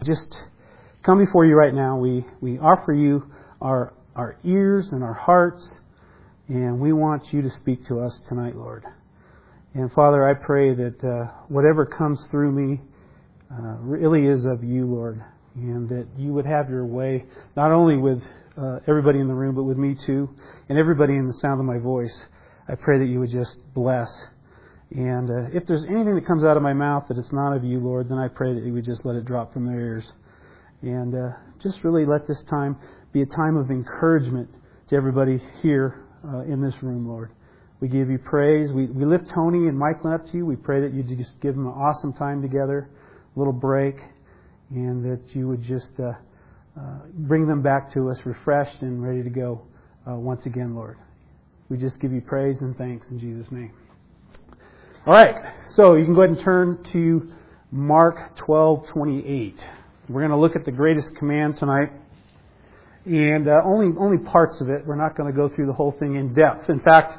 Just come before you right now. We offer you our ears and our hearts, and we want you to speak to us tonight, Lord. And Father, I pray that whatever comes through me really is of you, Lord, and that you would have your way, not only with everybody in the room, but with me too, and everybody in the sound of my voice. I pray that you would just bless. And if there's anything that comes out of my mouth that it's not of you, Lord, then I pray that you would just let it drop from their ears. And just really let this time be a time of encouragement to everybody here in this room, Lord. We give you praise. We lift Tony and Michael up to you. We pray that you just give them an awesome time together, a little break, and that you would just bring them back to us refreshed and ready to go once again, Lord. We just give you praise and thanks in Jesus' name. All right, so you can go ahead and turn to Mark 12:28. We're going to look at the greatest command tonight, and only parts of it. We're not going to go through the whole thing in depth. In fact,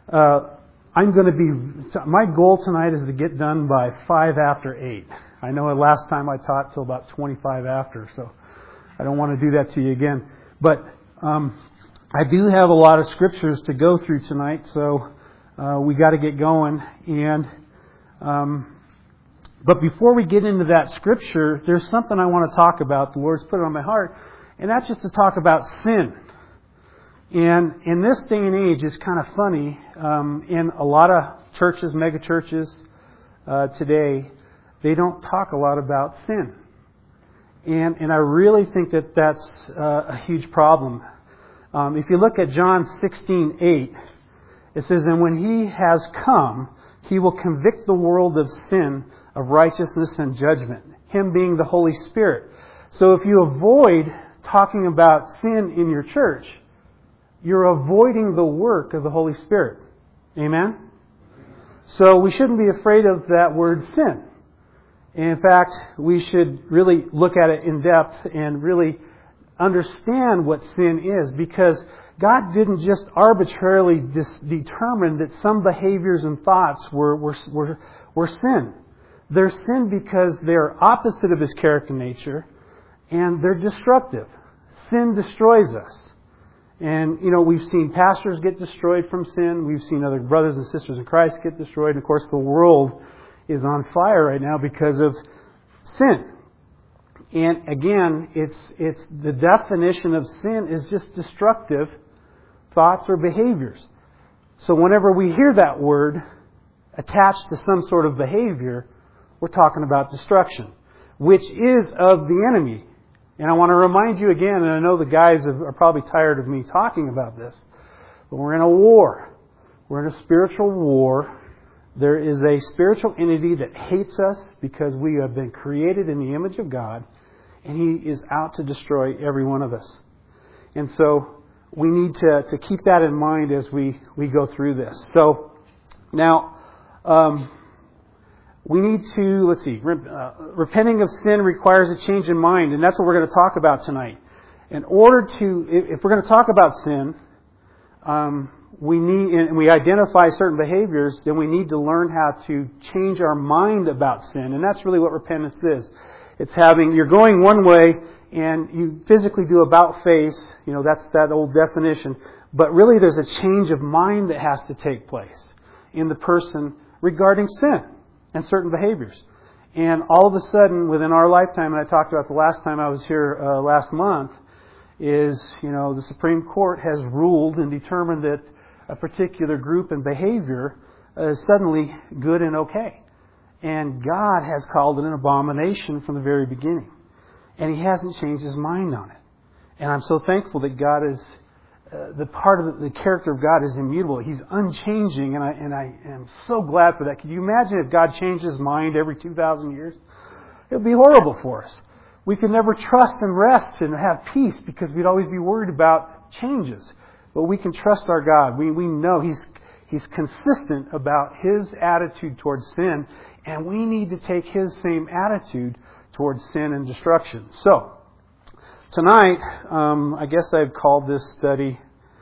my goal tonight is to get done by 5 after 8. I know last time I taught till about 25 after, so I don't want to do that to you again. But I do have a lot of scriptures to go through tonight, so we got to get going. And but before we get into that scripture, there's something I want to talk about. The Lord's put it on my heart, and that's just to talk about sin. And in this day and age, it's kind of funny. In a lot of churches, mega churches today, they don't talk a lot about sin. And I really think that that's a huge problem. If you look at John 16:8, it says, "And when He has come, He will convict the world of sin, of righteousness and judgment." Him being the Holy Spirit. So if you avoid talking about sin in your church, you're avoiding the work of the Holy Spirit. Amen? So we shouldn't be afraid of that word sin. In fact, we should really look at it in depth and really understand what sin is, because God didn't just arbitrarily determine that some behaviors and thoughts were sin. They're sin because they're opposite of His character nature, and they're destructive. Sin destroys us. And, we've seen pastors get destroyed from sin. We've seen other brothers and sisters in Christ get destroyed. And, of course, the world is on fire right now because of sin. And, again, it's the definition of sin is just destructive thoughts or behaviors. So whenever we hear that word attached to some sort of behavior, we're talking about destruction, which is of the enemy. And I want to remind you again, and I know the guys are probably tired of me talking about this, but we're in a war. We're in a spiritual war. There is a spiritual entity that hates us because we have been created in the image of God, and he is out to destroy every one of us. And so we need to keep that in mind as we go through this. So now, we need to, repenting of sin requires a change in mind, and that's what we're going to talk about tonight. In order to, if we're going to talk about sin, we identify certain behaviors, then we need to learn how to change our mind about sin, and that's really what repentance is. It's you're going one way, and you physically do about face, that's that old definition, but really there's a change of mind that has to take place in the person regarding sin and certain behaviors. And all of a sudden, within our lifetime, and I talked about the last time I was here last month, is, the Supreme Court has ruled and determined that a particular group and behavior is suddenly good and okay. And God has called it an abomination from the very beginning. And He hasn't changed His mind on it. And I'm so thankful that God is, the part of the character of God is immutable. He's unchanging, and I am so glad for that. Can you imagine if God changed His mind every 2,000 years? It would be horrible for us. We could never trust and rest and have peace because we'd always be worried about changes. But we can trust our God. We know He's consistent about His attitude towards sin, and we need to take His same attitude towards sin and destruction. So, tonight, I guess I've called this study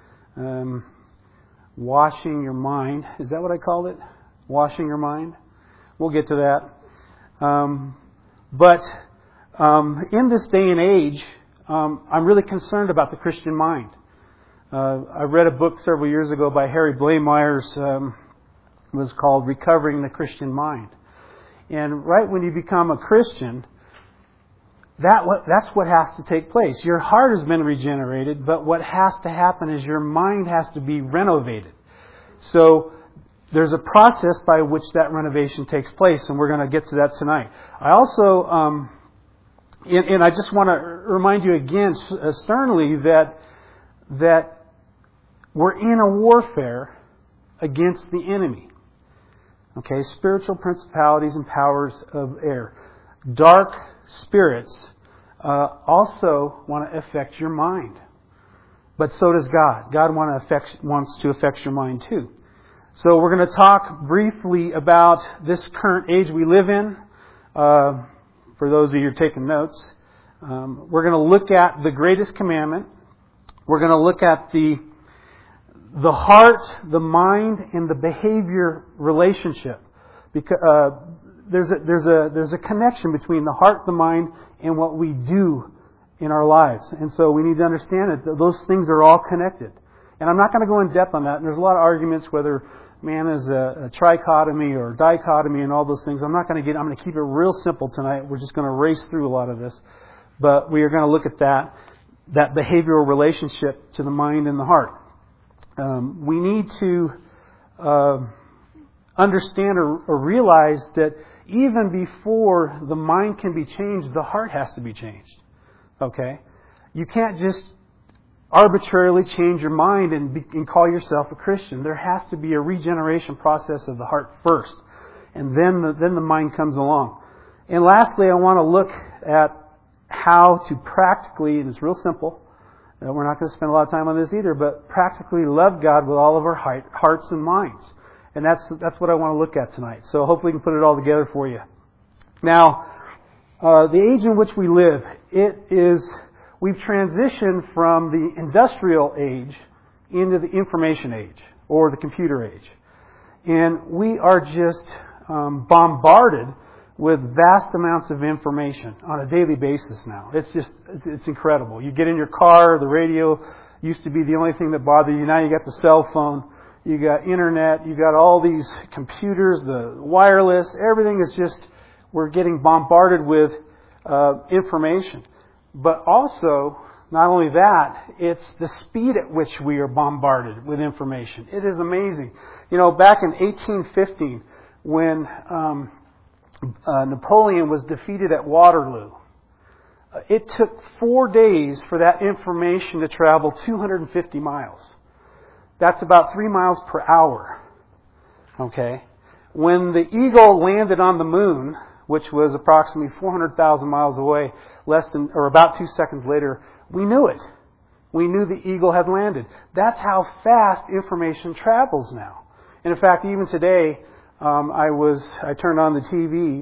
Washing Your Mind. Is that what I called it? Washing Your Mind? We'll get to that. But in this day and age, I'm really concerned about the Christian mind. I read a book several years ago by Harry Blameyers. It was called Recovering the Christian Mind. And right when you become a Christian, that's what has to take place. Your heart has been regenerated, but what has to happen is your mind has to be renovated. So there's a process by which that renovation takes place, and we're going to get to that tonight. I also, and I just want to remind you again sternly that we're in a warfare against the enemy. Okay, spiritual principalities and powers of air. Dark spirits also want to affect your mind. But so does God. God wants to affect your mind too. So we're going to talk briefly about this current age we live in. For those of you who are taking notes, we're going to look at the greatest commandment. We're going to look at the heart, the mind, and the behavior relationship. Because there's a connection between the heart, the mind, and what we do in our lives. And so we need to understand that those things are all connected. And I'm not going to go in depth on that. And there's a lot of arguments whether man is a trichotomy or dichotomy and all those things. I'm going to keep it real simple tonight. We're just going to race through a lot of this. But we are going to look at that behavioral relationship to the mind and the heart. We need to understand or realize that even before the mind can be changed, the heart has to be changed. Okay? You can't just arbitrarily change your mind and call yourself a Christian. There has to be a regeneration process of the heart first, and then the mind comes along. And lastly, I want to look at how to practically, and it's real simple, we're not going to spend a lot of time on this either, but practically love God with all of our hearts and minds. And that's what I want to look at tonight. So hopefully we can put it all together for you. Now, the age in which we live, we've transitioned from the industrial age into the information age, or the computer age. And we are just bombarded with vast amounts of information on a daily basis now. It's incredible. You get in your car, the radio used to be the only thing that bothered you. Now you got the cell phone, you got internet, you got all these computers, the wireless, everything is just, we're getting bombarded with information. But also, not only that, it's the speed at which we are bombarded with information. It is amazing. You know, back in 1815, when Napoleon was defeated at Waterloo, it took 4 days for that information to travel 250 miles. That's about 3 miles per hour. Okay? When the Eagle landed on the moon, which was approximately 400,000 miles away, about 2 seconds later, we knew it. We knew the Eagle had landed. That's how fast information travels now. And in fact, even today, I turned on the TV,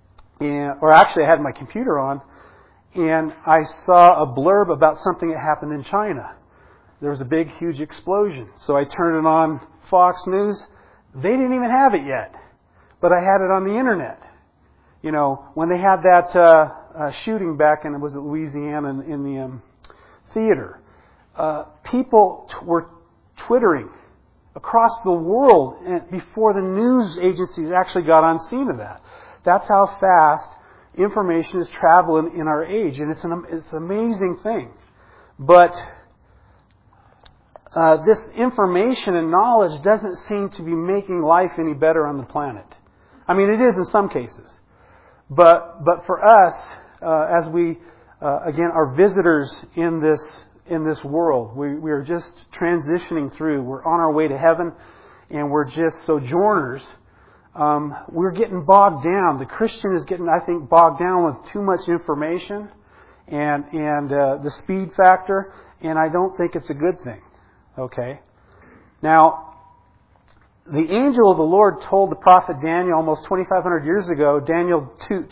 I had my computer on, and I saw a blurb about something that happened in China. There was a big, huge explosion. So I turned it on Fox News. They didn't even have it yet, but I had it on the internet. You know, when they had that shooting back in, was it Louisiana, in the theater, people were twittering across the world before the news agencies actually got on scene of that. That's how fast information is traveling in our age, and it's an amazing thing. But this information and knowledge doesn't seem to be making life any better on the planet. I mean, it is in some cases. But for us, as we again are visitors in this world, we are just transitioning through. We're on our way to heaven, and we're just sojourners. We're getting bogged down. The Christian is getting, I think, bogged down with too much information and the speed factor, and I don't think it's a good thing. Okay? Now, the angel of the Lord told the prophet Daniel almost 2,500 years ago, Daniel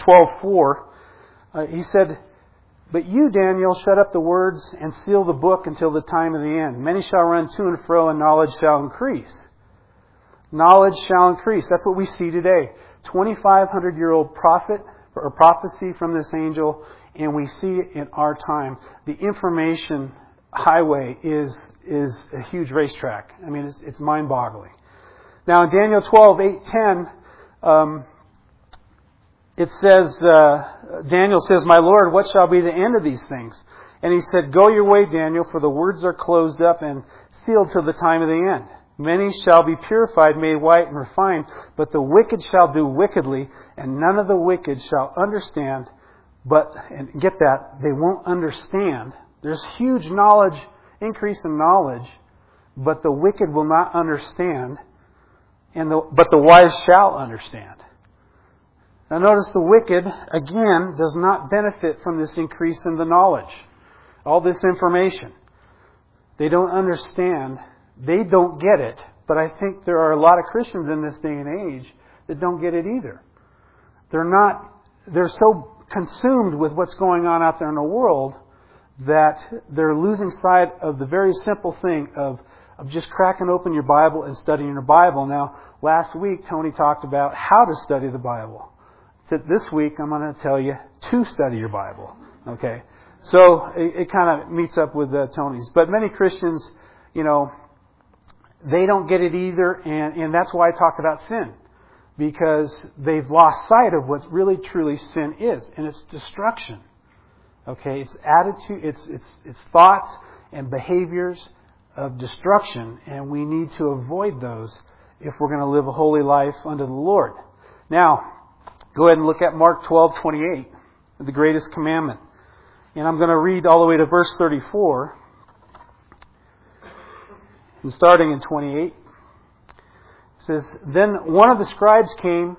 12:4, he said, "But you, Daniel, shut up the words and seal the book until the time of the end. Many shall run to and fro, and knowledge shall increase." Knowledge shall increase. That's what we see today. 2,500-year-old prophet or prophecy from this angel, And we see it in our time. The information highway is a huge racetrack. I mean, it's mind-boggling. Now in Daniel 12:8-10, it says, Daniel says, "My Lord, what shall be the end of these things?" And he said, "Go your way, Daniel, for the words are closed up and sealed till the time of the end. Many shall be purified, made white and refined, but the wicked shall do wickedly, and none of the wicked shall understand." But, and get that, they won't understand. There's huge knowledge, increase in knowledge, but the wicked will not understand, but the wise shall understand. Now notice the wicked, again, does not benefit from this increase in the knowledge. All this information. They don't understand. They don't get it. But I think there are a lot of Christians in this day and age that don't get it either. They're so consumed with what's going on out there in the world that they're losing sight of the very simple thing of just cracking open your Bible and studying your Bible. Now, last week Tony talked about how to study the Bible. So this week I'm going to tell you to study your Bible. Okay? So it kind of meets up with Tony's. But many Christians, they don't get it either, and that's why I talk about sin. Because they've lost sight of what really truly sin is, and it's destruction. Okay, it's attitude, it's thoughts and behaviors of destruction, and we need to avoid those if we're going to live a holy life unto the Lord. Now, go ahead and look at Mark 12:28, the greatest commandment. And I'm going to read all the way to verse 34, and starting in 28. It says, "Then one of the scribes came,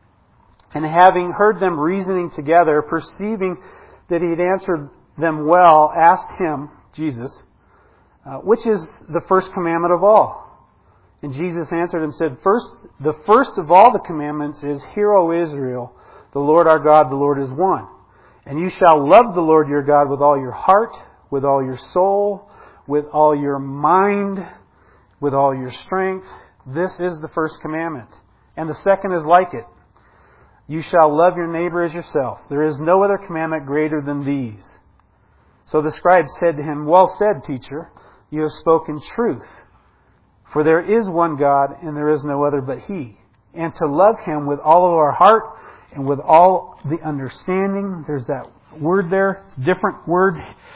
and having heard them reasoning together, perceiving that he had answered them well, asked him," Jesus, "which is the first commandment of all?" And Jesus answered and said, "The first of all the commandments is, Hear, O Israel, the Lord our God, the Lord is one. And you shall love the Lord your God with all your heart, with all your soul, with all your mind, with all your strength. This is the first commandment. And the second is like it. You shall love your neighbor as yourself. There is no other commandment greater than these." So the scribe said to him, "Well said, teacher, you have spoken truth. For there is one God, and there is no other but He. And to love Him with all of our heart and with all the understanding." There's that word there. It's a different word.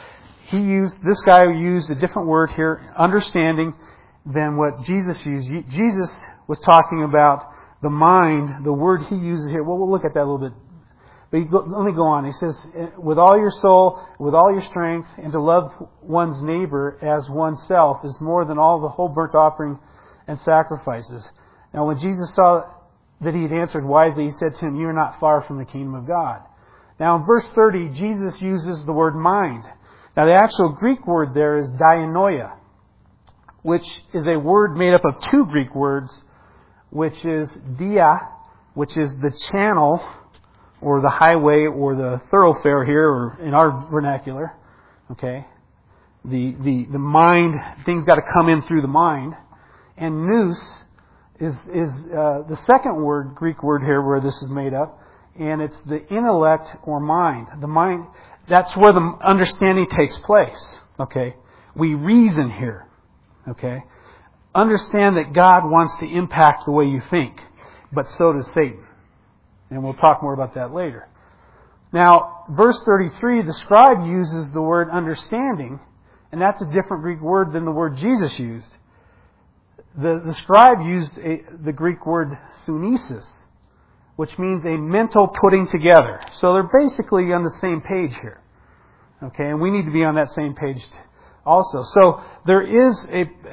This guy used a different word here, understanding, than what Jesus used. Jesus was talking about the mind. The word he uses here, we'll look at that a little bit. But let me go on. He says, with all your soul, with all your strength, and to love one's neighbor as oneself is more than all the whole burnt offering and sacrifices. Now when Jesus saw that he had answered wisely, he said to him, "You are not far from the kingdom of God." Now in verse 30, Jesus uses the word mind. Now the actual Greek word there is dianoia, which is a word made up of two Greek words, which is dia, which is the channel, or the highway, or the thoroughfare here, or in our vernacular. Okay? The mind, things got to come in through the mind. And nous is the second word, Greek word here where this is made up, and it's the intellect or mind. The mind, that's where the understanding takes place. Okay? We reason here. Okay? Understand that God wants to impact the way you think, but so does Satan. And we'll talk more about that later. Now, verse 33, the scribe uses the word understanding, and that's a different Greek word than the word Jesus used. The scribe used the Greek word sunesis, which means a mental putting together. So they're basically on the same page here. Okay, and we need to be on that same page also. So there is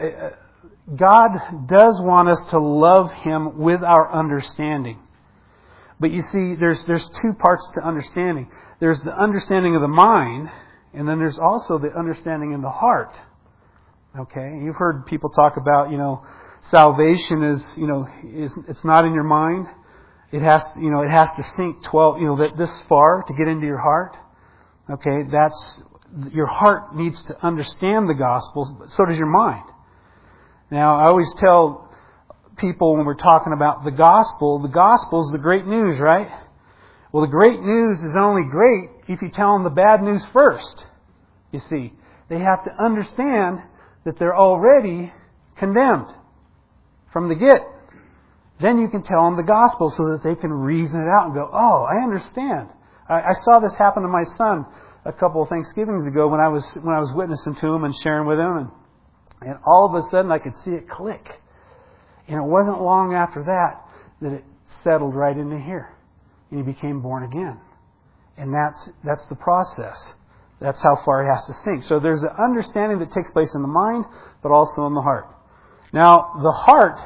God does want us to love Him with our understanding. But you see, there's two parts to understanding. There's the understanding of the mind, and then there's also the understanding in the heart. Okay, you've heard people talk about, salvation is it's not in your mind. It has to sink 12, this far to get into your heart. Okay, your heart needs to understand the gospel, but so does your mind. Now, I always tell people when we're talking about the gospel is the great news, right? Well, the great news is only great if you tell them the bad news first. You see, they have to understand that they're already condemned from the get. Then you can tell them the gospel so that they can reason it out and go, oh, I understand. I saw this happen to my son a couple of Thanksgivings ago when I was witnessing to him and sharing with him, and all of a sudden I could see it click. And it wasn't long after that it settled right into here. And he became born again. And that's the process. That's how far he has to sink. So there's an understanding that takes place in the mind, but also in the heart. Now, the heart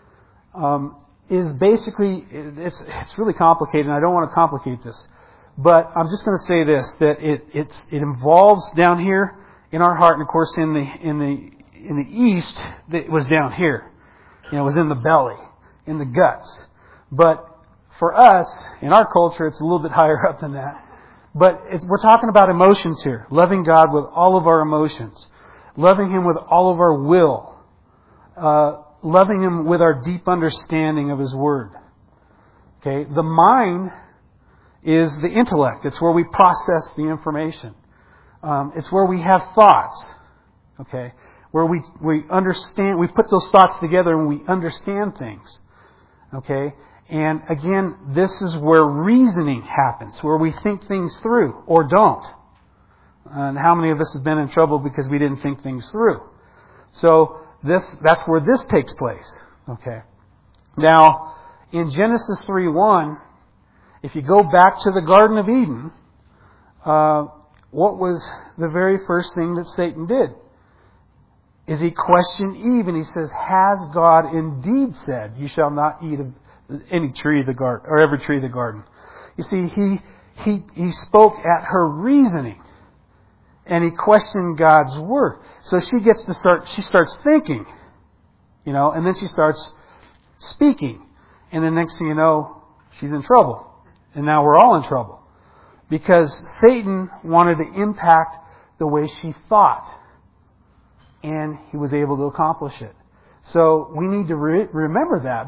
is basically, it's really complicated, and I don't want to complicate this. But I'm just going to say this, that it involves down here in our heart, and of course in the east, it was down here. It was in the belly, in the guts. But for us, in our culture, it's a little bit higher up than that. But we're talking about emotions here. Loving God with all of our emotions. Loving Him with all of our will. Loving Him with our deep understanding of His Word. Okay? The mind is the intellect. It's where we process the information. It's where we have thoughts. Okay? Where we understand, we put those thoughts together and we understand things. Okay? And again, this is where reasoning happens, where we think things through or don't. And how many of us have been in trouble because we didn't think things through? So that's where this takes place. Okay. Now, in Genesis 3:1, if you go back to the Garden of Eden, what was the very first thing that Satan did? Is he questioned Eve and he says, "Has God indeed said, you shall not eat of any tree of the garden, or every tree of the garden?" You see, he spoke at her reasoning, and he questioned God's word. So she starts thinking, and then she starts speaking, and the next thing you know, she's in trouble, and now we're all in trouble because Satan wanted to impact the way she thought, and he was able to accomplish it. So we need to remember that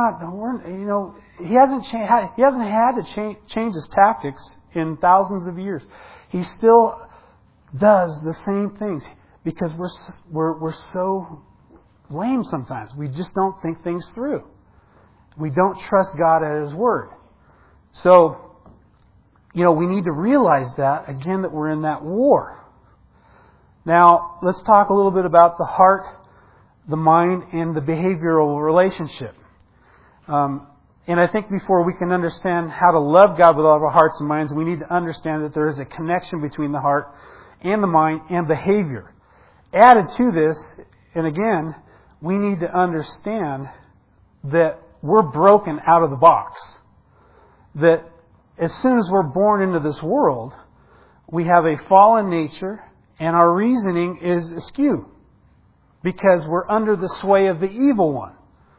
he hasn't had to change his tactics in thousands of years. He still does the same things because we're so lame sometimes. We just don't think things through. We don't trust God at His Word. So, we need to realize that again, that we're in that war. Now, let's talk a little bit about the heart, the mind, and the behavioral relationship. And I think before we can understand how to love God with all of our hearts and minds, we need to understand that there is a connection between the heart and the mind and behavior. Added to this, and again, we need to understand that we're broken out of the box. That as soon as we're born into this world, we have a fallen nature and our reasoning is askew. Because we're under the sway of the evil one.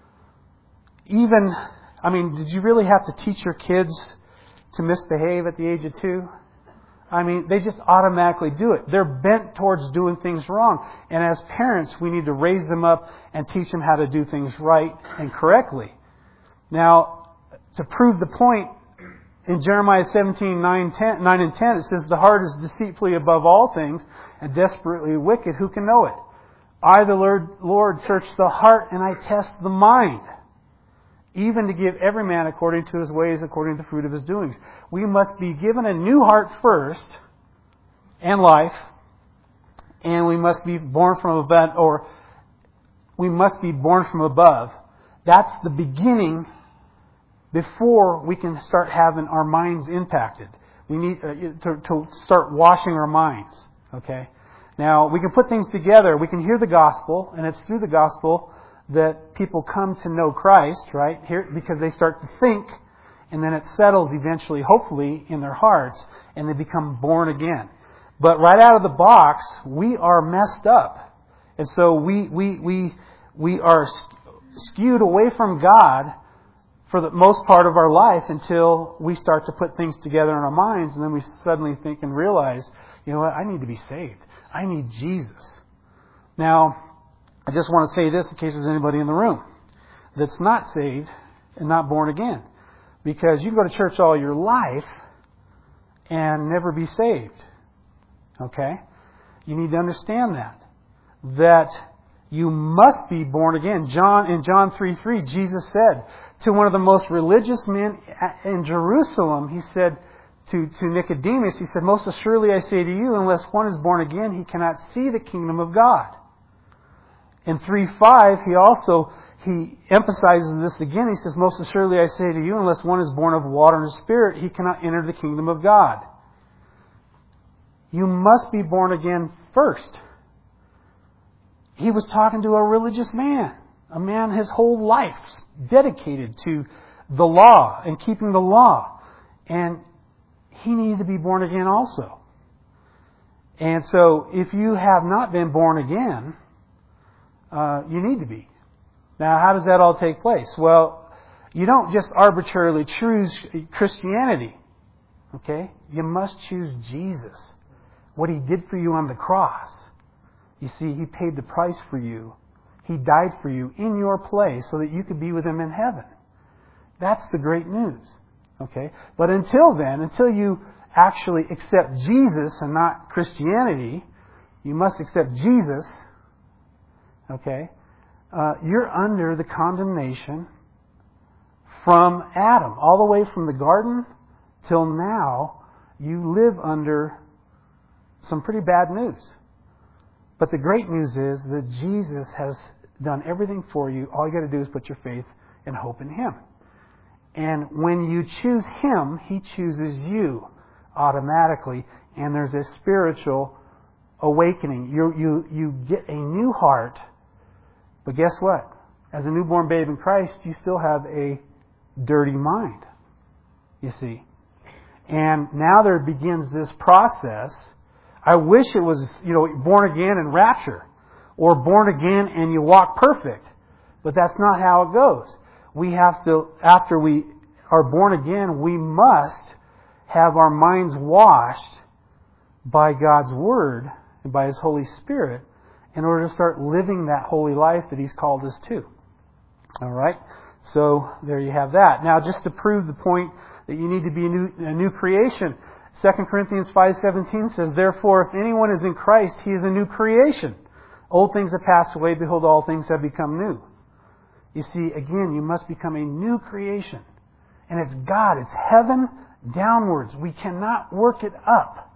Did you really have to teach your kids to misbehave at the age of 2? They just automatically do it. They're bent towards doing things wrong. And as parents, we need to raise them up and teach them how to do things right and correctly. Now, to prove the point, in Jeremiah 17:9 and 10, it says, "The heart is deceitfully above all things and desperately wicked. Who can know it? I, the Lord, search the heart and I test the mind, even to give every man according to his ways, according to the fruit of his doings." We must be given a new heart first, and life, and we must be born from above, That's the beginning before we can start having our minds impacted. We need to start washing our minds. Okay. Now, we can put things together. We can hear the gospel, and it's through the gospel that people come to know Christ, right? Because they start to think, and then it settles eventually, hopefully, in their hearts, and they become born again. But right out of the box, we are messed up. And so we are skewed away from God for the most part of our life until we start to put things together in our minds, and then we suddenly think and realize, you know what, I need to be saved. I need Jesus. Now, I just want to say this in case there's anybody in the room that's not saved and not born again. Because you can go to church all your life and never be saved. Okay? You need to understand that you must be born again. In John 3:3, Jesus said to one of the most religious men in Jerusalem, He said to Nicodemus, He said, "Most assuredly I say to you, unless one is born again, he cannot see the kingdom of God." In 3:5, He emphasizes this again. He says, "Most assuredly I say to you, unless one is born of water and Spirit, he cannot enter the kingdom of God." You must be born again first. He was talking to a religious man, a man his whole life dedicated to the law and keeping the law. And he needed to be born again also. And so if you have not been born again, you need to be. Now, how does that all take place? Well, you don't just arbitrarily choose Christianity. Okay? You must choose Jesus. What He did for you on the cross. You see, He paid the price for you. He died for you in your place so that you could be with Him in heaven. That's the great news. Okay? But until then, until you actually accept Jesus and not Christianity, you must accept Jesus. Okay? You're under the condemnation from Adam. All the way from the garden till now, you live under some pretty bad news. But the great news is that Jesus has done everything for you. All you got to do is put your faith and hope in Him. And when you choose Him, He chooses you automatically. And there's a spiritual awakening. You get a new heart. But guess what? As a newborn babe in Christ, you still have a dirty mind. You see. And now there begins this process. I wish it was, born again and rapture. Or born again and you walk perfect. But that's not how it goes. We have to, after we are born again, we must have our minds washed by God's Word and by His Holy Spirit in order to start living that holy life that He's called us to. Alright? So, there you have that. Now, just to prove the point that you need to be a new creation, 2 Corinthians 5:17 says, "Therefore, if anyone is in Christ, he is a new creation. Old things have passed away, behold, all things have become new." You see, again, you must become a new creation. And it's God, it's heaven downwards. We cannot work it up.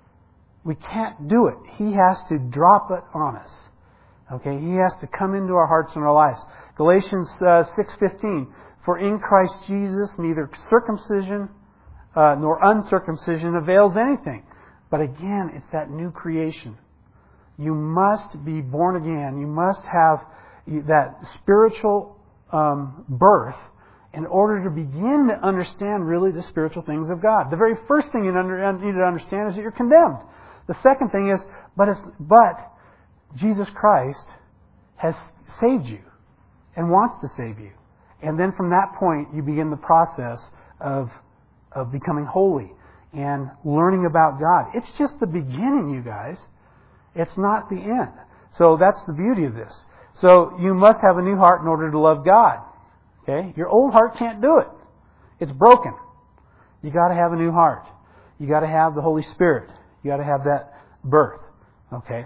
We can't do it. He has to drop it on us. Okay, He has to come into our hearts and our lives. Galatians 6:15, "For in Christ Jesus neither circumcision nor uncircumcision avails anything." But again, it's that new creation. You must be born again. You must have that spiritual birth in order to begin to understand really the spiritual things of God. The very first thing you need to understand is that you're condemned. The second thing is, but Jesus Christ has saved you and wants to save you. And then from that point, you begin the process of becoming holy and learning about God. It's just the beginning, you guys. It's not the end. So that's the beauty of this. So you must have a new heart in order to love God. Okay? Your old heart can't do it. It's broken. You got to have a new heart. You got to have the Holy Spirit. You got to have that birth. Okay?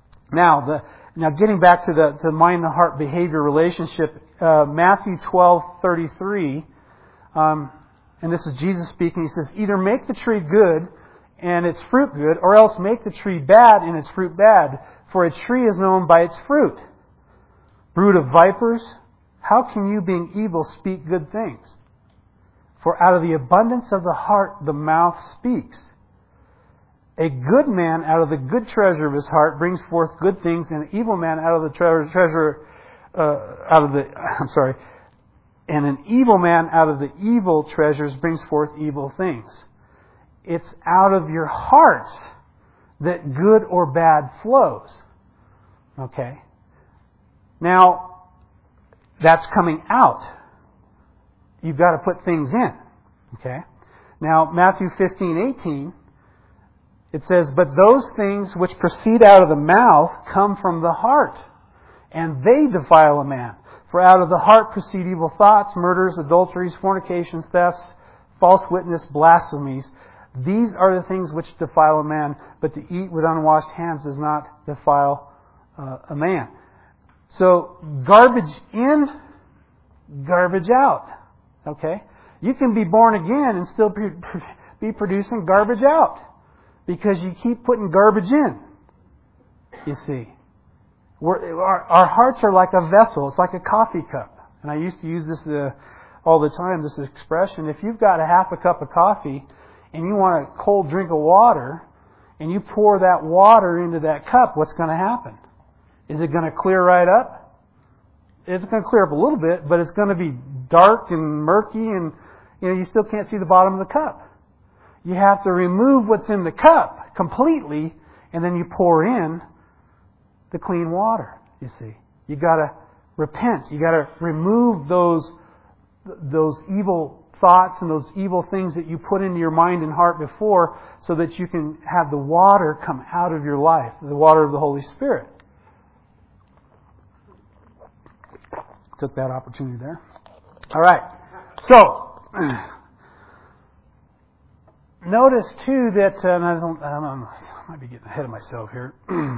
Now getting back to the mind and heart behavior relationship, Matthew 12:33, and this is Jesus speaking. He says, "Either make the tree good and its fruit good, or else make the tree bad and its fruit bad. For a tree is known by its fruit. Brood of vipers, how can you, being evil, speak good things? For out of the abundance of the heart the mouth speaks. A good man out of the good treasure of his heart brings forth good things, and an evil man out of the and an evil man out of the evil treasures brings forth evil things." It's out of your hearts that good or bad flows. Okay? Now, that's coming out. You've got to put things in. Okay? Now, Matthew 15:18, it says, "But those things which proceed out of the mouth come from the heart, and they defile a man. For out of the heart proceed evil thoughts, murders, adulteries, fornications, thefts, false witness, blasphemies. These are the things which defile a man, but to eat with unwashed hands does not defile a man. So, garbage in, garbage out. Okay? You can be born again and still be producing garbage out because you keep putting garbage in. You see. Our hearts are like a vessel. It's like a coffee cup. And I used to use this all the time, this expression. If you've got a half a cup of coffee and you want a cold drink of water and you pour that water into that cup, what's going to happen? Is it going to clear right up? It's going to clear up a little bit, but it's going to be dark and murky and you still can't see the bottom of the cup. You have to remove what's in the cup completely and then you pour in the clean water, you see. You got to repent. You got to remove those evil thoughts and those evil things that you put into your mind and heart before so that you can have the water come out of your life, the water of the Holy Spirit. Took that opportunity there. All right. So, notice too that, I might be getting ahead of myself here.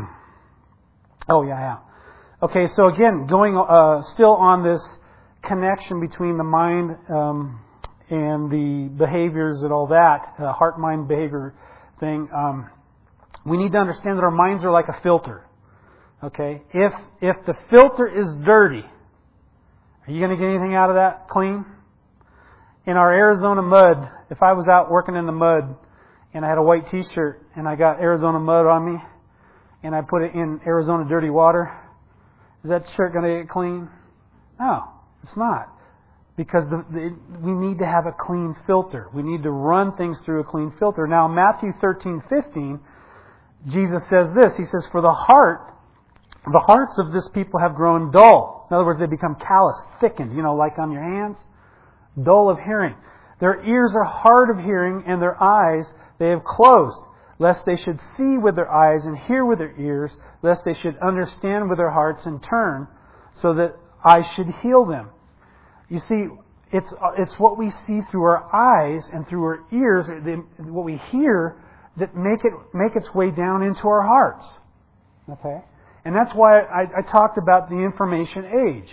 Oh, yeah. Okay, so again, going still on this connection between the mind and the behaviors and all that, heart-mind behavior thing, we need to understand that our minds are like a filter. Okay? If the filter is dirty, are you going to get anything out of that clean? In our Arizona mud, if I was out working in the mud and I had a white t-shirt and I got Arizona mud on me and I put it in Arizona dirty water, is that shirt going to get clean? No, it's not. Because we need to have a clean filter. We need to run things through a clean filter. Now, Matthew 13:15, Jesus says this. He says, "For the hearts of this people have grown dull." In other words, they become calloused, thickened, like on your hands. Dull of hearing. Their ears are hard of hearing, and their eyes they have closed, lest they should see with their eyes and hear with their ears, lest they should understand with their hearts and turn, so that I should heal them. You see, it's what we see through our eyes and through our ears, what we hear, that make its way down into our hearts. Okay? And that's why I talked about the information age.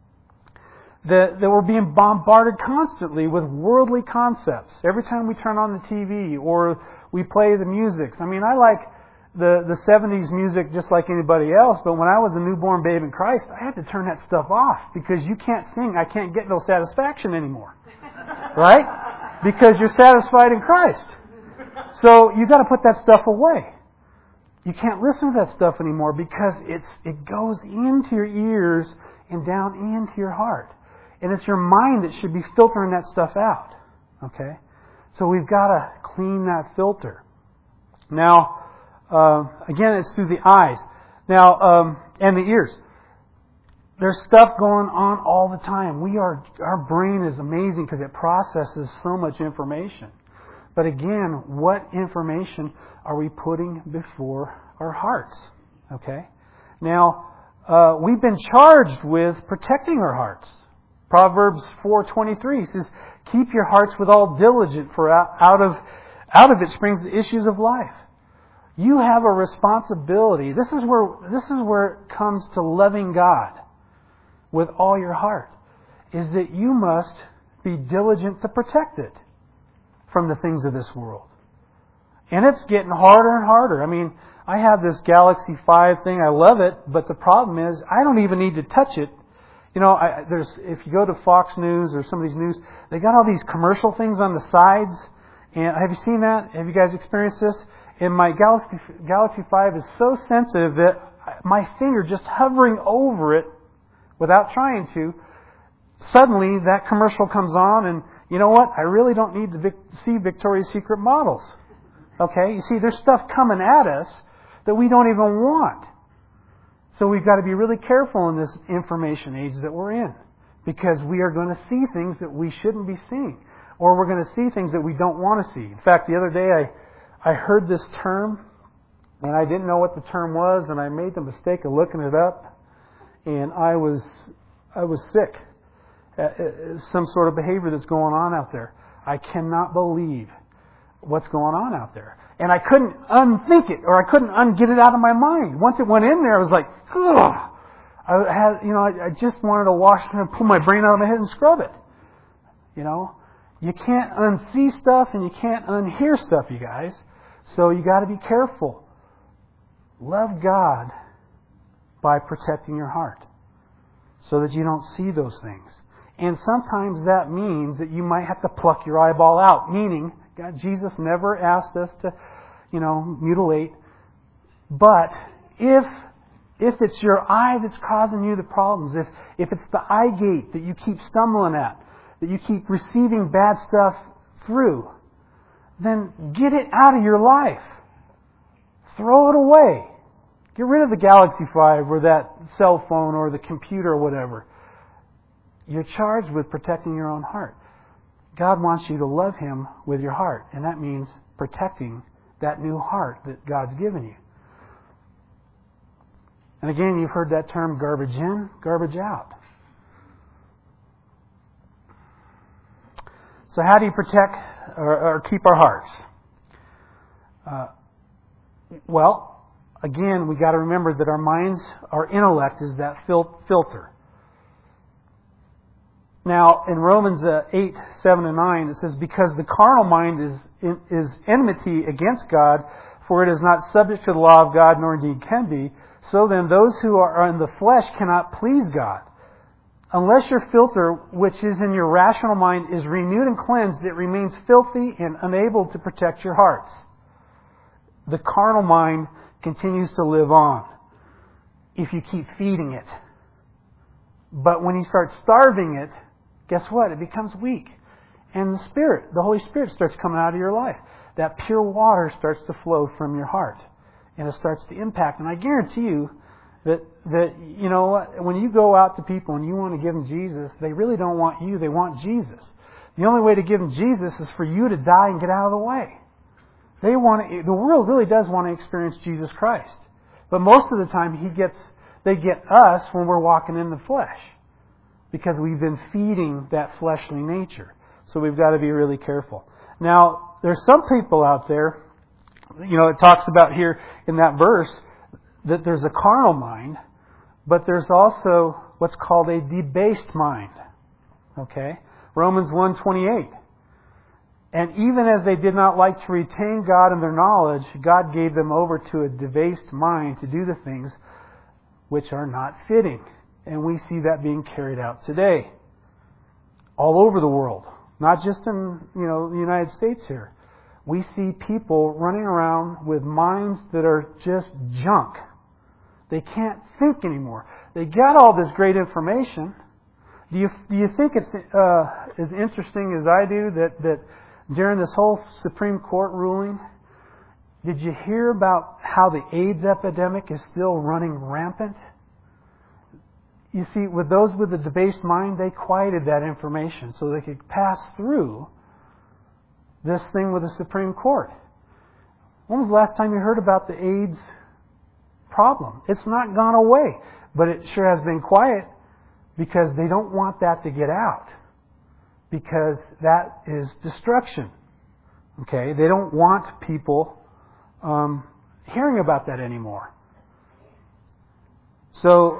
That we're being bombarded constantly with worldly concepts. Every time we turn on the TV or we play the music. I mean, I like the 70s music just like anybody else, but when I was a newborn babe in Christ, I had to turn that stuff off because you can't sing. I can't get no satisfaction anymore. Right? Because you're satisfied in Christ. So you got to put that stuff away. You can't listen to that stuff anymore because it goes into your ears and down into your heart. And it's your mind that should be filtering that stuff out. Okay? So we've got to clean that filter. Now, again, it's through the eyes. Now, and the ears. There's stuff going on all the time. Our brain is amazing because it processes so much information. But again, what information are we putting before our hearts? Okay? Now, we've been charged with protecting our hearts. Proverbs 4:23 says, "Keep your hearts with all diligence, for out of it springs the issues of life." You have a responsibility. This is where it comes to loving God with all your heart, is that you must be diligent to protect it from the things of this world. And it's getting harder and harder. I mean, I have this Galaxy 5 thing. I love it, but the problem is I don't even need to touch it. If you go to Fox News or some of these news, they got all these commercial things on the sides. And have you seen that? Have you guys experienced this? And my Galaxy 5 is so sensitive that my finger just hovering over it without trying to, suddenly that commercial comes on and you know what? I really don't need to see Victoria's Secret models. Okay? You see, there's stuff coming at us that we don't even want. So we've got to be really careful in this information age that we're in. Because we are going to see things that we shouldn't be seeing. Or we're going to see things that we don't want to see. In fact, the other day I heard this term, and I didn't know what the term was, and I made the mistake of looking it up, and I was sick. Some sort of behavior that's going on out there. I cannot believe what's going on out there. And I couldn't unthink it, or I couldn't get it out of my mind. Once it went in there, I was like, ugh. I just wanted to wash and pull my brain out of my head and scrub it. You can't unsee stuff and you can't unhear stuff, you guys. So you got to be careful. Love God by protecting your heart so that you don't see those things. And sometimes that means that you might have to pluck your eyeball out, meaning God, Jesus never asked us to, mutilate. But if it's your eye that's causing you the problems, if it's the eye gate that you keep stumbling at, that you keep receiving bad stuff through, then get it out of your life. Throw it away. Get rid of the Galaxy 5 or that cell phone or the computer or whatever. You're charged with protecting your own heart. God wants you to love Him with your heart, and that means protecting that new heart that God's given you. And again, you've heard that term, garbage in, garbage out. So how do you protect or keep our hearts? Well, again, we got to remember that our minds, our intellect is that filter. Now, in Romans 8, 7 and 9, it says, because the carnal mind is enmity against God, for it is not subject to the law of God, nor indeed can be. So then those who are in the flesh cannot please God. Unless your filter, which is in your rational mind, is renewed and cleansed, it remains filthy and unable to protect your hearts. The carnal mind continues to live on if you keep feeding it. But when you start starving it, guess what? It becomes weak. And the Holy Spirit starts coming out of your life. That pure water starts to flow from your heart. And it starts to impact. And I guarantee you that when you go out to people and you want to give them Jesus, they really don't want you. They want Jesus. The only way to give them Jesus is for you to die and get out of the way. The world really does want to experience Jesus Christ. But most of the time they get us when we're walking in the flesh. Because we've been feeding that fleshly nature. So we've got to be really careful. Now, there's some people out there, it talks about here in that verse that there's a carnal mind, but there's also what's called a debased mind. Okay? Romans 1:28. And even as they did not like to retain God in their knowledge, God gave them over to a debased mind to do the things which are not fitting. And we see that being carried out today. All over the world. Not just in, the United States here. We see people running around with minds that are just junk. They can't think anymore. They got all this great information. Do you think it's as interesting as I do that during this whole Supreme Court ruling, did you hear about how the AIDS epidemic is still running rampant? You see, with those with a debased mind, they quieted that information so they could pass through this thing with the Supreme Court. When was the last time you heard about the AIDS problem? It's not gone away, but it sure has been quiet because they don't want that to get out. Because that is destruction. Okay? They don't want people hearing about that anymore. So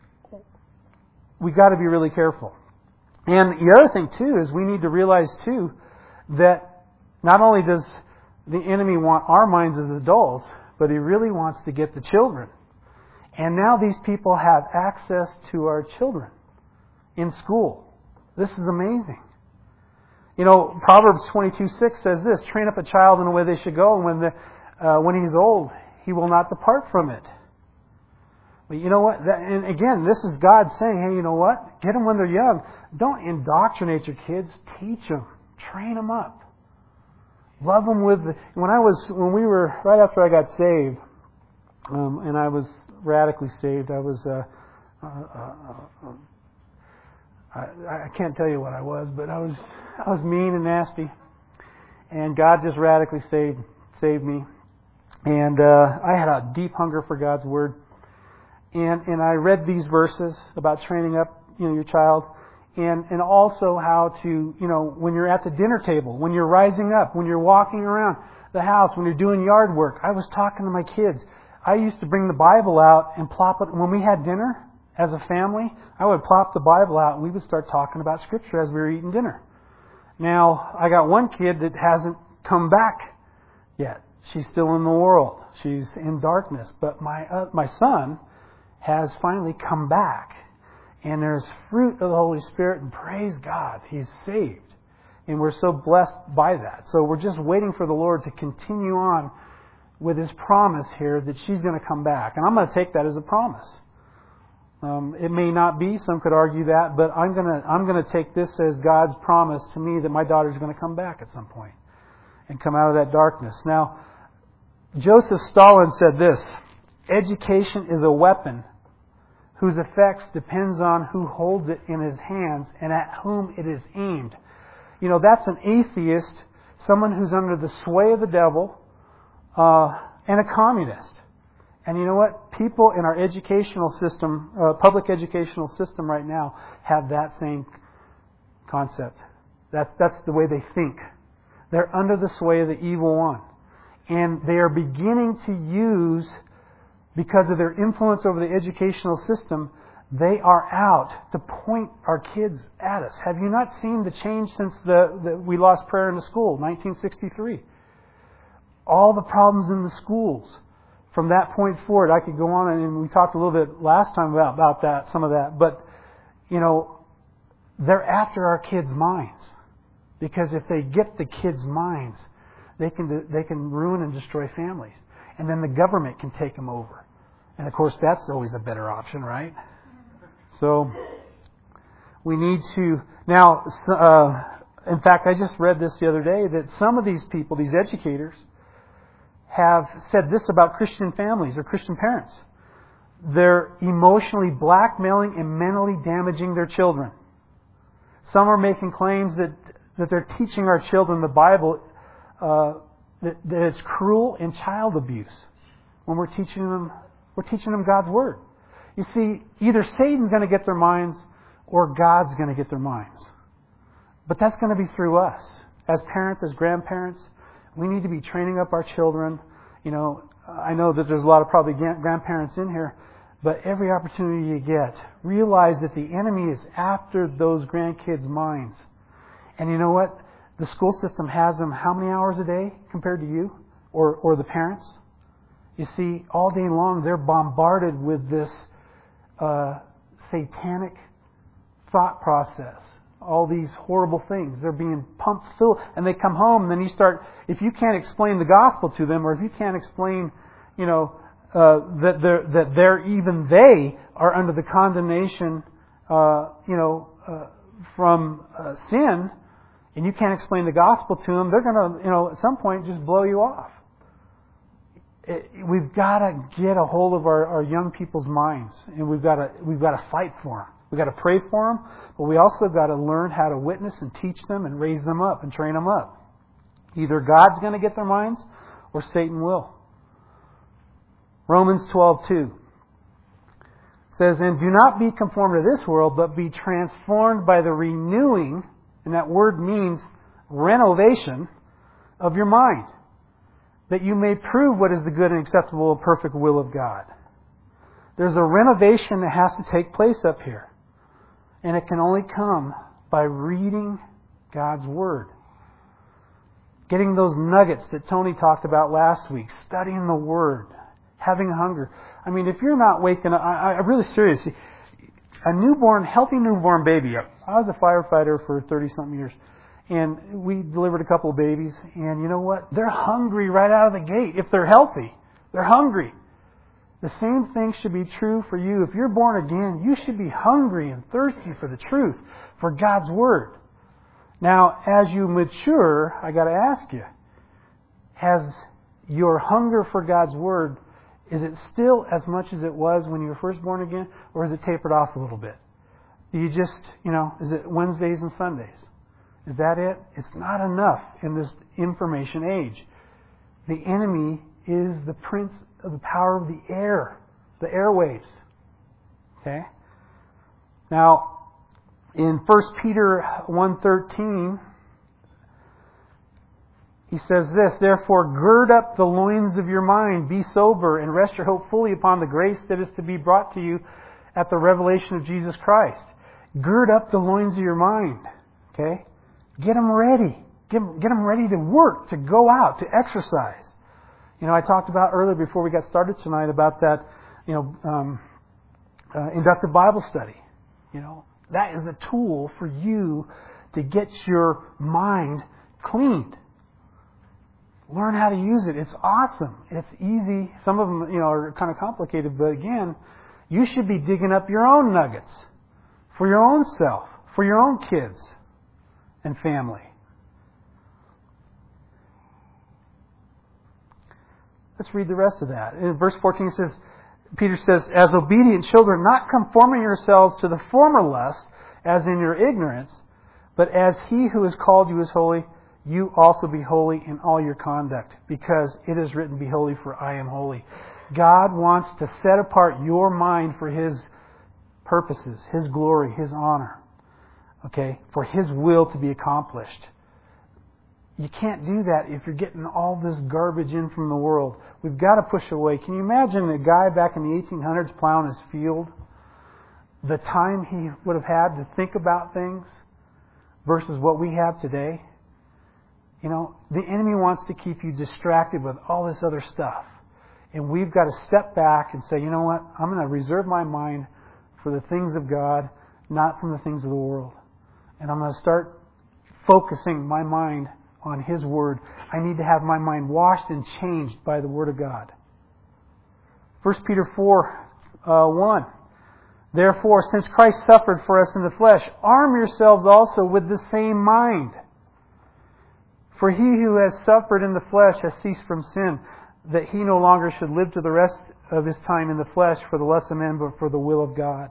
we got to be really careful. And the other thing too is we need to realize too that not only does the enemy want our minds as adults, but he really wants to get the children. And now these people have access to our children in school. This is amazing. Proverbs 22:6 says this, train up a child in the way they should go, and when he's old, he will not depart from it. But you know what? And again, this is God saying, hey, you know what? Get them when they're young. Don't indoctrinate your kids. Teach them. Train them up. Love them with when we were, right after I got saved, and I was radically saved, I was, I can't tell you what I was, but I was mean and nasty. And God just radically saved me. And I had a deep hunger for God's Word. And I read these verses about training up, your child. and also how to, when you're at the dinner table, when you're rising up, when you're walking around the house, when you're doing yard work. I was talking to my kids. I used to bring the Bible out and plop it. When we had dinner as a family, I would plop the Bible out and we would start talking about Scripture as we were eating dinner. Now, I got one kid that hasn't come back yet. She's still in the world. She's in darkness. But my son has finally come back. And there's fruit of the Holy Spirit, and praise God, he's saved. And we're so blessed by that. So we're just waiting for the Lord to continue on with His promise here that she's going to come back. And I'm going to take that as a promise. It may not be, some could argue that, but I'm going to take this as God's promise to me that my daughter's going to come back at some point and come out of that darkness. Now, Joseph Stalin said this: education is a weapon whose effects depends on who holds it in his hands and at whom it is aimed. That's an atheist, someone who's under the sway of the devil, and a communist. And you know what? People in our educational system, public educational system right now, have that same concept. That's the way they think. They're under the sway of the evil one. And they are beginning to use, because of their influence over the educational system, they are out to point our kids at us. Have you not seen the change since we lost prayer in the school, 1963? All the problems in the schools. From that point forward, I could go on, and we talked a little bit last time about that, some of that. But, they're after our kids' minds. Because if they get the kids' minds, they can ruin and destroy families. And then the government can take them over. And of course, that's always a better option, right? So, we need to... Now, in fact, I just read this the other day, that some of these people, these educators, have said this about Christian families or Christian parents. They're emotionally blackmailing and mentally damaging their children. Some are making claims that they're teaching our children the Bible, that it's cruel and child abuse when we're teaching them God's Word. You see, either Satan's going to get their minds or God's going to get their minds. But that's going to be through us. As parents, as grandparents, we need to be training up our children. I know that there's a lot of probably grandparents in here, but every opportunity you get, realize that the enemy is after those grandkids' minds. And you know what? The school system has them how many hours a day compared to you or the parents? You see, all day long they're bombarded with this satanic thought process. All these horrible things. They're being pumped full. And they come home, and then you start... If you can't explain the gospel to them, or if you can't explain, that they are under the condemnation, from sin, and you can't explain the gospel to them, they're going to, at some point, just blow you off. We've got to get a hold of our young people's minds, and we've got to fight for them. We've got to pray for them, but we also got to learn how to witness and teach them and raise them up and train them up. Either God's going to get their minds or Satan will. Romans 12:2 says, "And do not be conformed to this world, but be transformed by the renewing," and that word means renovation, "of your mind, that you may prove what is the good and acceptable and perfect will of God." There's a renovation that has to take place up here. And it can only come by reading God's Word. Getting those nuggets that Tony talked about last week. Studying the Word. Having hunger. I mean, if you're not waking up... I'm really serious. A healthy newborn baby. I was a firefighter for 30-something years. And we delivered a couple of babies. And you know what? They're hungry right out of the gate. If they're healthy, they're hungry. The same thing should be true for you. If you're born again, you should be hungry and thirsty for the truth, for God's Word. Now, as you mature, I got to ask you, has your hunger for God's Word, is it still as much as it was when you were first born again, or has it tapered off a little bit? Do you just, is it Wednesdays and Sundays? Is that it? It's not enough in this information age. The enemy is the prince of the power of the air, the airwaves. Okay? Now, In 1 Peter 1:13, he says this, "Therefore gird up the loins of your mind, be sober, and rest your hope fully upon the grace that is to be brought to you at the revelation of Jesus Christ." Gird up the loins of your mind. Okay? Get them ready. Get them ready to work, to go out, to exercise. I talked about earlier before we got started tonight about that, inductive Bible study. That is a tool for you to get your mind cleaned. Learn how to use it. It's awesome. It's easy. Some of them, are kind of complicated, but again, you should be digging up your own nuggets for your own self, for your own kids and family. Let's read the rest of that. In verse 14 Peter says, "As obedient children, not conforming yourselves to the former lust, as in your ignorance, but as He who has called you is holy, you also be holy in all your conduct, because it is written, 'Be holy, for I am holy.'" God wants to set apart your mind for His purposes, His glory, His honor. Okay? For His will to be accomplished. You can't do that if you're getting all this garbage in from the world. We've got to push away. Can you imagine a guy back in the 1800s plowing his field? The time he would have had to think about things versus what we have today? The enemy wants to keep you distracted with all this other stuff. And we've got to step back and say, you know what? I'm going to reserve my mind for the things of God, not from the things of the world. And I'm going to start focusing my mind on His Word. I need to have my mind washed and changed by the Word of God. 1 Peter 4:1. "Therefore, since Christ suffered for us in the flesh, arm yourselves also with the same mind. For he who has suffered in the flesh has ceased from sin, that he no longer should live to the rest of his time in the flesh for the lust of men, but for the will of God."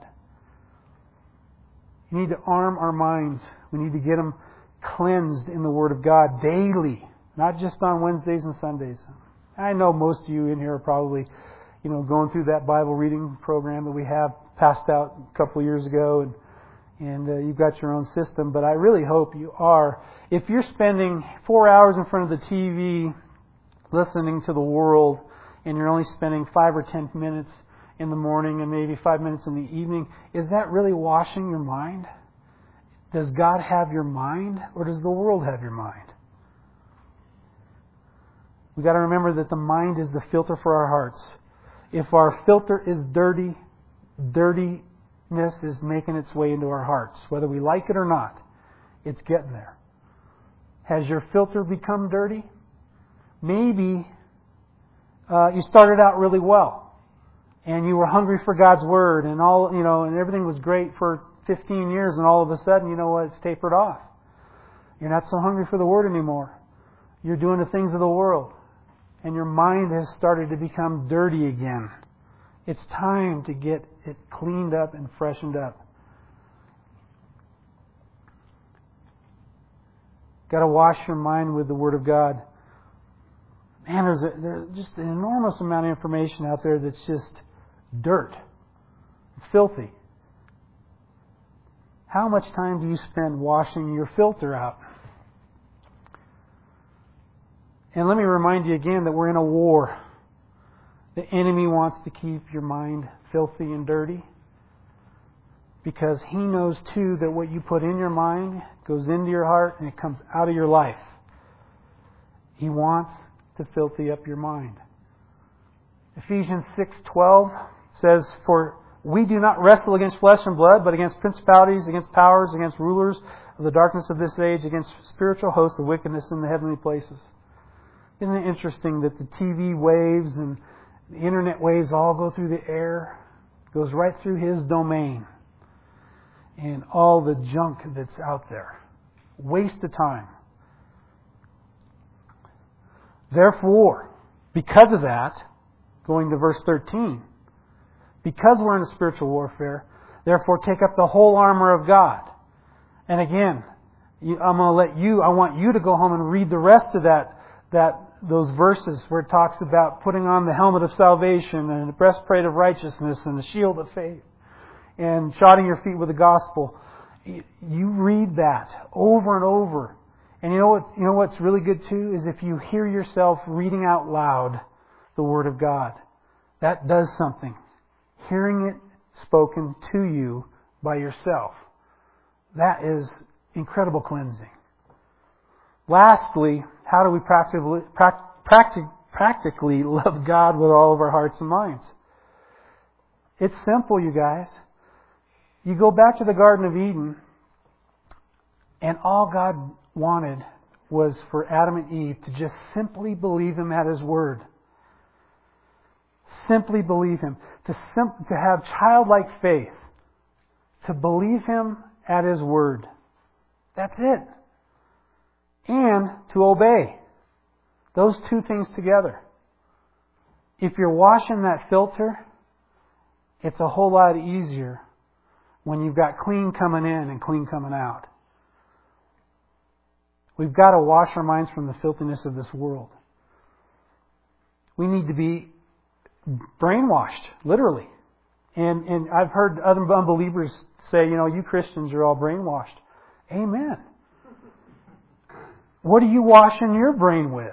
We need to arm our minds. We need to get them cleansed in the Word of God daily, not just on Wednesdays and Sundays. I know most of you in here are probably, going through that Bible reading program that we have passed out a couple of years ago, and you've got your own system. But I really hope you are. If you're spending 4 hours in front of the TV listening to the world, and you're only spending 5 or 10 minutes in the morning and maybe 5 minutes in the evening, is that really washing your mind? Does God have your mind, or does the world have your mind? We've got to remember that the mind is the filter for our hearts. If our filter is dirty, dirtiness is making its way into our hearts. Whether we like it or not, it's getting there. Has your filter become dirty? Maybe you started out really well, and you were hungry for God's Word, and and everything was great for 15 years, and all of a sudden, it's tapered off. You're not so hungry for the Word anymore. You're doing the things of the world, and your mind has started to become dirty again. It's time to get it cleaned up and freshened up. Got to wash your mind with the Word of God. Man, there's just an enormous amount of information out there that's just dirt. It's filthy. How much time do you spend washing your filter out? And let me remind you again that we're in a war. The enemy wants to keep your mind filthy and dirty, because he knows too that what you put in your mind goes into your heart and it comes out of your life. He wants to filthy up your mind. Ephesians 6:12 says, "For we do not wrestle against flesh and blood, but against principalities, against powers, against rulers of the darkness of this age, against spiritual hosts of wickedness in the heavenly places." Isn't it interesting that the TV waves and the internet waves all go through the air? It goes right through his domain. And all the junk that's out there. Waste of time. Therefore, because of that, going to verse 13, because we're in a spiritual warfare, therefore take up the whole armor of God. And again, I want you to go home and read the rest of those verses where it talks about putting on the helmet of salvation and the breastplate of righteousness and the shield of faith and shodding your feet with the gospel you read that over and over. And you know what's really good too is if you hear yourself reading out loud the Word of God. That does something. Hearing it spoken to you by yourself. That is incredible cleansing. Lastly, how do we practically love God with all of our hearts and minds? It's simple, you guys. You go back to the Garden of Eden, and all God wanted was for Adam and Eve to just simply believe Him at His Word. Simply believe Him. To have childlike faith. To believe Him at His Word. That's it. And to obey. Those two things together. If you're washing that filter, it's a whole lot easier when you've got clean coming in and clean coming out. We've got to wash our minds from the filthiness of this world. We need to be brainwashed, literally. And I've heard other unbelievers say, you Christians are all brainwashed. Amen. What are you washing your brain with?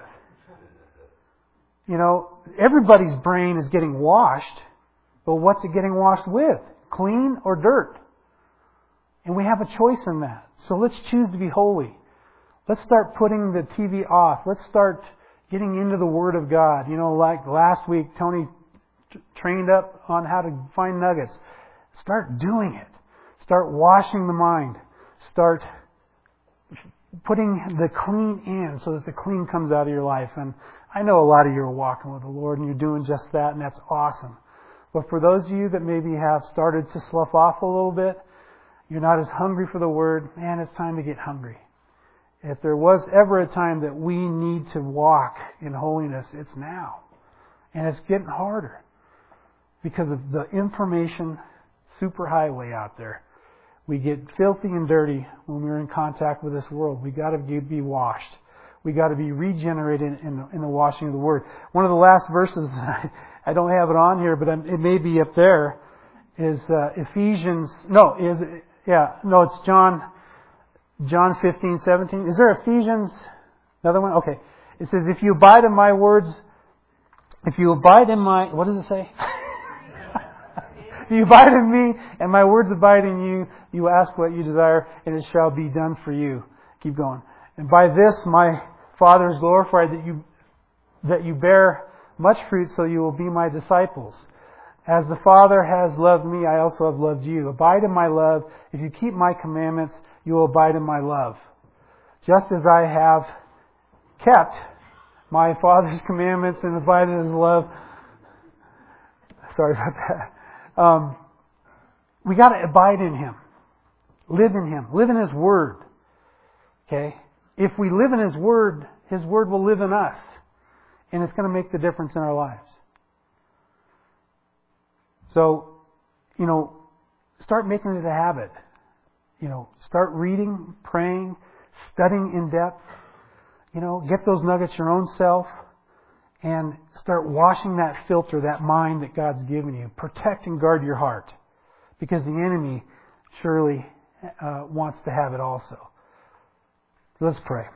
Everybody's brain is getting washed, but what's it getting washed with? Clean or dirt? And we have a choice in that. So let's choose to be holy. Let's start putting the TV off. Let's start getting into the Word of God. Like last week, Tony trained up on how to find nuggets. Start doing it. Start washing the mind. Start putting the clean in so that the clean comes out of your life. And I know a lot of you are walking with the Lord and you're doing just that, and that's awesome. But for those of you that maybe have started to slough off a little bit, you're not as hungry for the Word, man, it's time to get hungry. If there was ever a time that we need to walk in holiness, it's now. And it's getting harder because of the information superhighway out there. We get filthy and dirty when we're in contact with this world. We got to be washed. We got to be regenerated in the washing of the Word. One of the last verses, I don't have it on here, but it may be up there, is Ephesians. It's John 15:17. Is there Ephesians? Another one? Okay. It says, if you abide in my words, what does it say? If you abide in me and my words abide in you, you will ask what you desire and it shall be done for you. Keep going. And by this my Father is glorified that you bear much fruit, so you will be my disciples. As the Father has loved me, I also have loved you. Abide in my love. If you keep my commandments, you will abide in my love. Just as I have kept my Father's commandments and abide in His love. Sorry about that. We got to abide in Him. Live in Him. Live in His Word. Okay? If we live in His Word will live in us. And it's going to make the difference in our lives. So, start making it a habit. Start reading, praying, studying in depth. Get those nuggets your own self. And start washing that filter, that mind that God's given you. Protect and guard your heart. Because the enemy surely wants to have it also. Let's pray.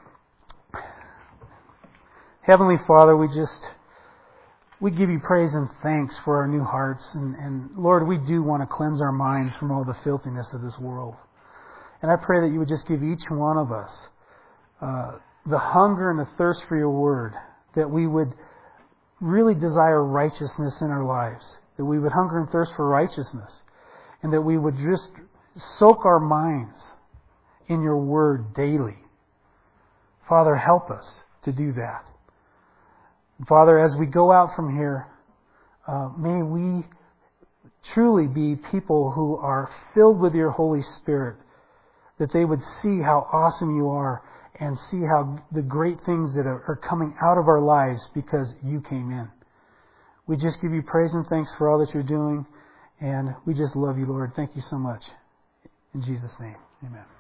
Heavenly Father, we give you praise and thanks for our new hearts. And Lord, we do want to cleanse our minds from all the filthiness of this world. And I pray that you would just give each one of us the hunger and the thirst for your word. That we would really desire righteousness in our lives. That we would hunger and thirst for righteousness. And that we would just soak our minds in your word daily. Father, help us to do that. Father, as we go out from here, may we truly be people who are filled with your Holy Spirit, that they would see how awesome you are and see how the great things that are coming out of our lives because you came in. We just give you praise and thanks for all that you're doing, and we just love you, Lord. Thank you so much. In Jesus' name, amen.